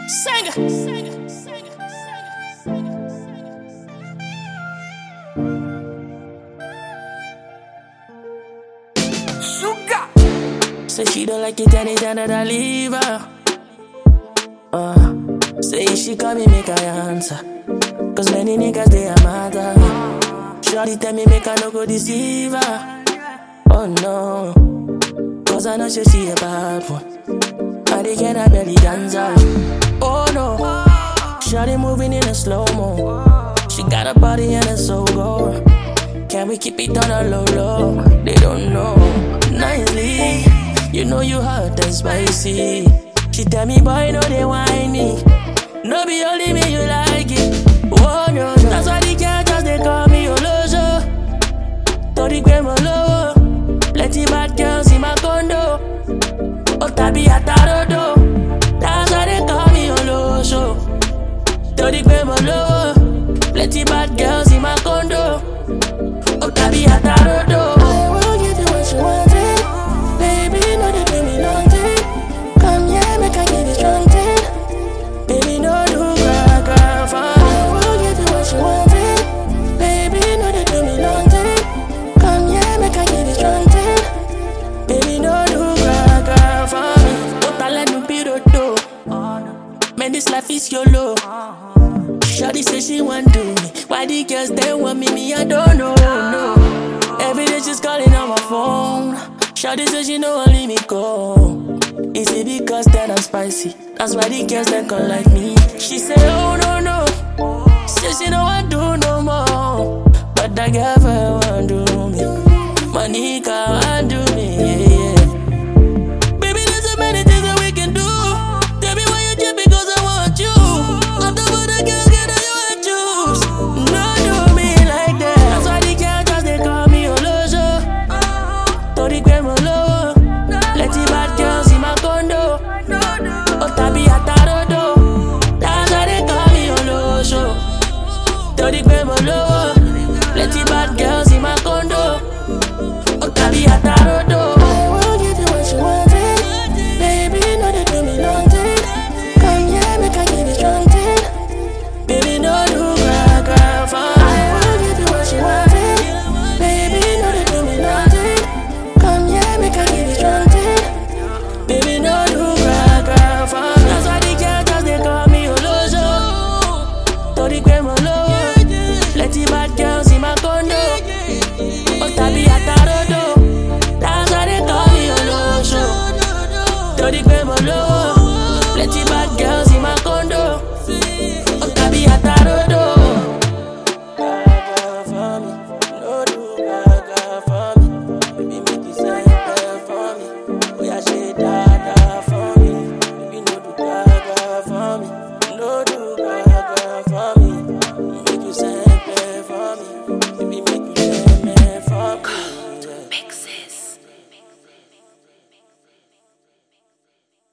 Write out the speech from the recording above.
Sing it. Sugar. Say she don't like it anytime that I leave her. Say she call me make I answer, cause many niggas they a matter. Shorty tell me make I no go deceive her. Oh no, cause I know she a bad one. And they cannot barely dance out. Oh no, shorty moving in a slow-mo. She got a body and a soul go. Can we keep it on a low? They don't know. Nicely, you know you hot and spicy. She tell me boy no they whine me. No be only me you like it. Oh no, that's why the girl just they call me Olojo. Tori kwe mo lowo. Plenty bad girls in my condo. Otabi atarodo. That's why they call me Olojo. Tori kwe mo lowo. Plenty bad girls in my condo. Otabi atarodo. I will give you what you wanted. Baby, no they do me nothing. Come here, make I give you strong thing. Baby, no do crack for me. I will give you what you wanted. Baby, no they do me nothing. Come here, make I give you strong thing. Baby, no do crack for me. Don't let me be the door. Man, this life is YOLO. Shawty say she want do me. Why the girls they want me? I don't know. No. Every day she's calling on my phone. Shawty say she know only me go. Is it because that I'm spicy? That's why the girls they call like me. She say oh no. Say she don't want do no more. But that girl want do me. Monica want do me. Yeah. Baby, there's so many things that we can do. Tell me why you just because I want you. I don't want the girl get that you want choose. No do me like that. That's why the girl just they call me Olojo. Tori kwe mo lowo. Plenty bad girls in my condo. Otabi atarodo. That's why they call me Olojo. Tori kwe mo lowo. Plenty bad girls in my condo. Otabi atarodo. I will give you what you wanted. Baby, no they do me nothing. Come here, make I give you strong thing. Baby, no do crack for I me. will give you what you wanted. Baby, no they do me nothing. Come here, make I give you strong thing. Baby, no do crack for me. That's why the girl just they call me Olojo. Tori kwe mo lowo. Plenty bad girls in my condo. Otabi atarodo. That's why they call me Olojo. Tori kwe mo lowo. Plenty bad girls